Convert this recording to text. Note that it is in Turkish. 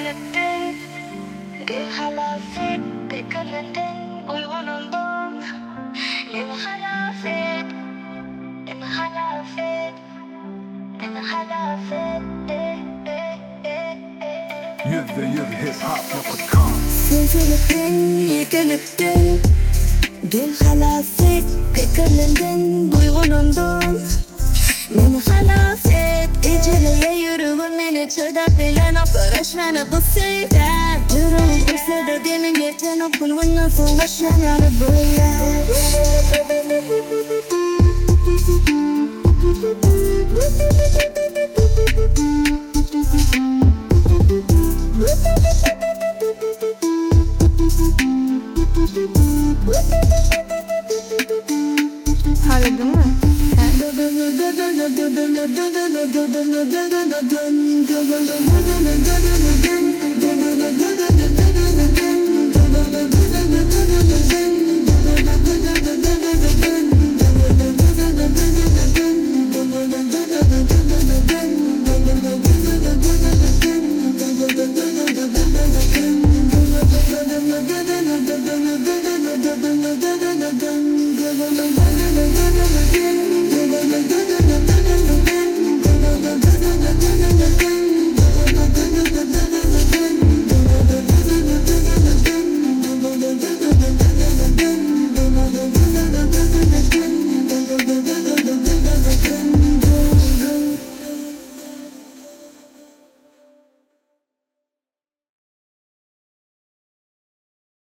gülündün, bir halafet, bir gülündün, uygunundun. Bir halafet, bir halafet, bir halafet. %100hiphop.com. Süzülüptün, yıkılıptın, bir halafet, bir gülündün, uygunundun. Beni halafet, eceleye yürüvün beni çödak bilen operasyonu bu seyde. Yürüvün bu seyde demin geçen okulun nasıl başlananı böyle. Harladın mı? Dun dun dun dun dun dun dun dun dun dun dun dun dun dun dun dun dun dun dun.